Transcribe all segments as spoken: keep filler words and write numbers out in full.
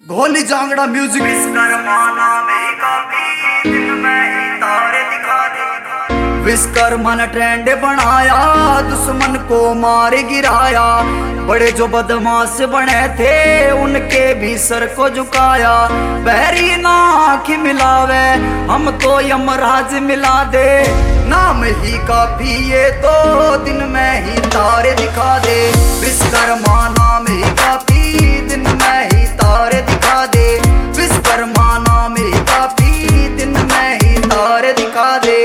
गोली जांगड़ा म्यूजिक विश्वकर्मा में काफी दिन में ही तारे दिखा दे। विश्वकर्मा ने ट्रेंड बनाया, दुश्मन को मार गिराया। बड़े जो बदमाश बने थे उनके भी सर को झुकाया। बहरी ना आँख मिलावे हम तो यमराज मिला दे। नाम ही काफी ये तो दिन में ही तारे दिखा दे। विश्वकर्मा नाम ही काफी दिन में ही तारे दिखा दे। विश्वकर्मा नाम ही काफी दिन में ही तारे दिखा दे।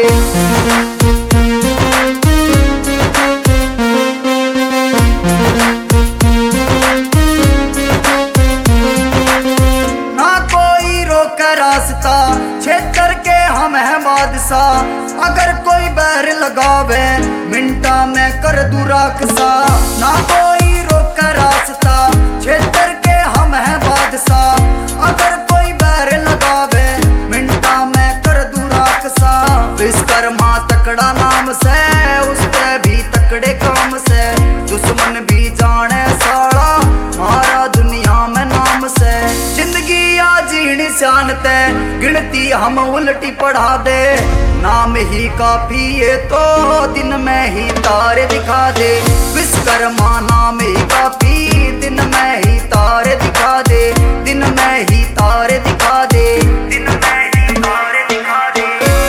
रास्ता क्षेत्र के हम है बादशाह। अगर कोई बैर लगावे मिंटा में कर दूं राक्षसा। ना कोई रोक रास्ता क्षेत्र के हम है बादशाह। अगर कोई बैर लगावे मिंटा में कर दूं राक्षसा। विश्वकर्मा तकड़ा नाम से उसके भी तकड़े काम से। दुश्मन भी जाने साड़ा मारा दुनिया में नाम से। जिंदगी जीनी शानते गिनती हम उल्टी पढ़ा दे। नाम ही काफी ये तो दिन में ही तारे दिखा दे। विश्वकर्मा नाम ही काफी दिन में ही तारे दिखा दे। दिन में ही तारे दिखा दे। दिन में ही तारे दिखा दे।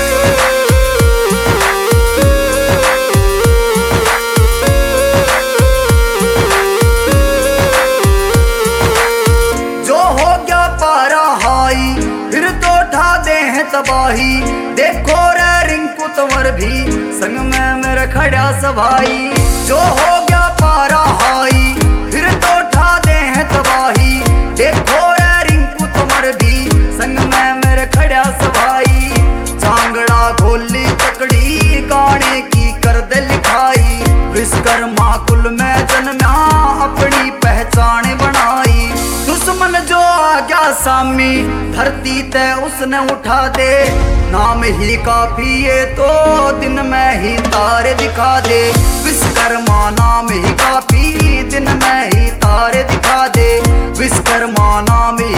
जो हो गया पारा हाई फिर तो उठा दे हैं तबाही। देखो रे रिंकू तंवर भी संग में मेरे खड़ा सभाई। जो हो गया पारा हाई फिर तो उठा दे हैं तबाही। देखो रे रिंकू तंवर भी संग में मेरे खड़ा सभाई। चांगड़ा घोली तकड़ी गाने की कर दे लिखाई। विश्वकर्मा कुल में जन्मा अपनी पहचान बनाई। दुश्मन जो आ गया सामी धरती ते उसने उठा दे। नाम ही काफी ये तो दिन में ही तारे दिखा दे। विश्वकर्मा नाम ही काफी दिन में ही तारे दिखा दे। विश्वकर्मा नाम